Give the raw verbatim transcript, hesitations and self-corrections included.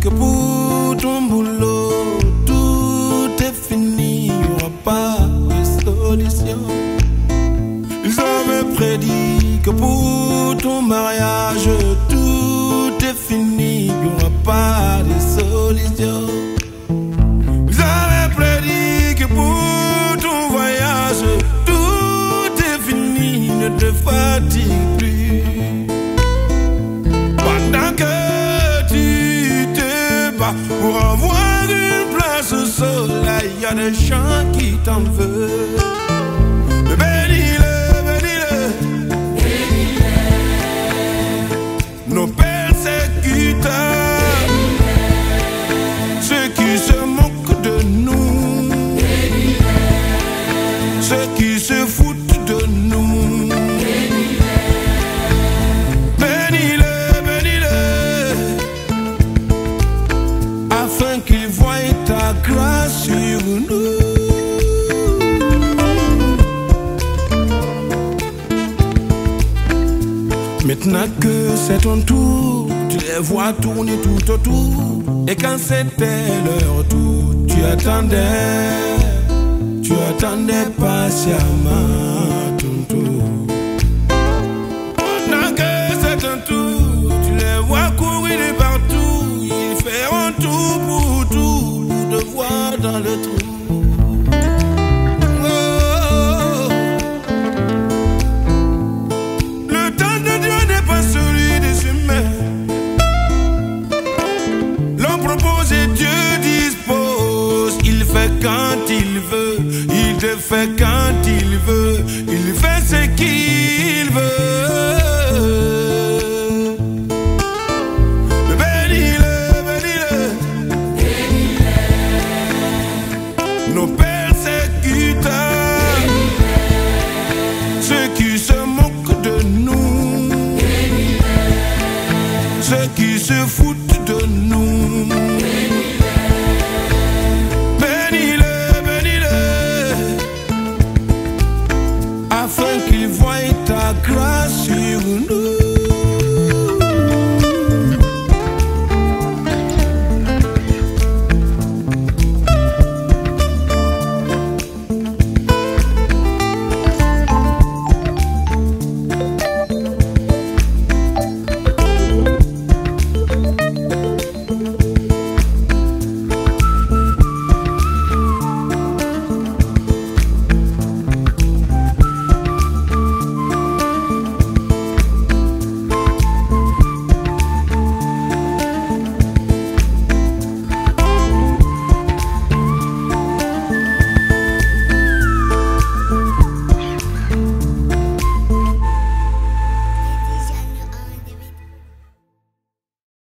que pour ton boulot, tout est fini, il n'y aura pas de solution. Ils avaient prédit que pour ton mariage, tout est fini, il n'y aura pas de solution. Ils avaient prédit que pour ton voyage, tout est fini, ne te fatigue plus. Pendant que tu te bats pour avoir une place au soleil, il y a des gens qui t'en veulent. Bénis-le, bénis-le, bénis-le. Nos persécuteurs, ceux qui se moquent de nous, ceux qui se foutent de nous. Bénis-le, bénis-le, afin qu'ils voient ta grâce sur nous. Maintenant que c'est ton tour, tu les vois tourner tout autour. Et quand c'était leur tour, tu attendais, tu attendais patiemment ton tour. Pendant que c'est ton tour, tu les vois courir de partout. Ils feront tout pour tout, pour te voir dans le trou. Quand il veut, il te fait quand il veut, il fait ce qu'il veut. Bénis-le, bénis-le, bénis-le. Nos persécuteurs, ceux qui se moquent de nous, ceux qui se foutent